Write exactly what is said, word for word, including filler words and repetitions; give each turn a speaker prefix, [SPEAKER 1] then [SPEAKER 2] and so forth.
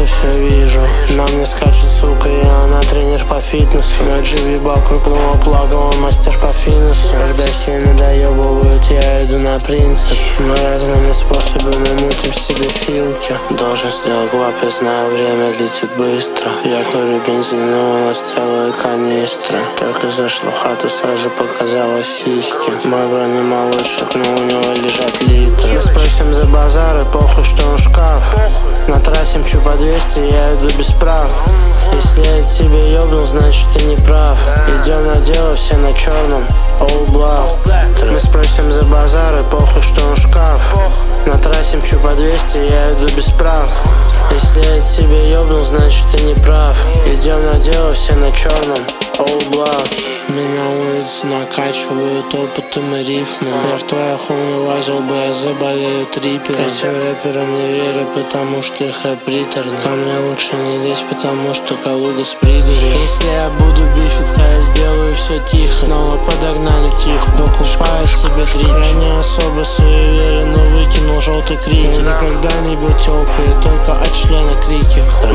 [SPEAKER 1] все вижу. На мне скачет, сука, и она тренер по фитнесу. Мой дживибал крупного плага, он мастер по финесу. Когда сильно доебывают, я иду на принцип. Мы разными способами мутим в себе филки. Должен сделать глап, я знаю, время летит быстро. Я курю бензин, но у нас целые канистры. Только зашла в хату, сразу показала сиськи. Мой бронемолодчик, но у него лежат литры. Мы спросим за базар и похуй, что он шкаф. На трассе мчу по двести, я иду без прав. Если я тебе ёбну, значит ты не прав. Идем на дело, все на черном, all black. Мы спросим за базар и похуй, что он шкаф. На трассе мчу по двести, я иду без прав. Если я тебе ёбну, значит ты не прав. Идем на дело, все на черном, all black. Меня улицы накачивают опытом и рифмом. Я в твоих не лазил бы, я заболею трипером. Этим рэперам не верю, потому что их рэп приторный. Ко мне лучше не лезть, потому что Калуга с пригорью. Если я буду бифиться, я сделаю все тихо. Снова подогнали тихо, покупаю себе дрипчик. Я не особо суеверен, но выкинул желтый крик. Я никогда не был тёлкой, только от члена крики.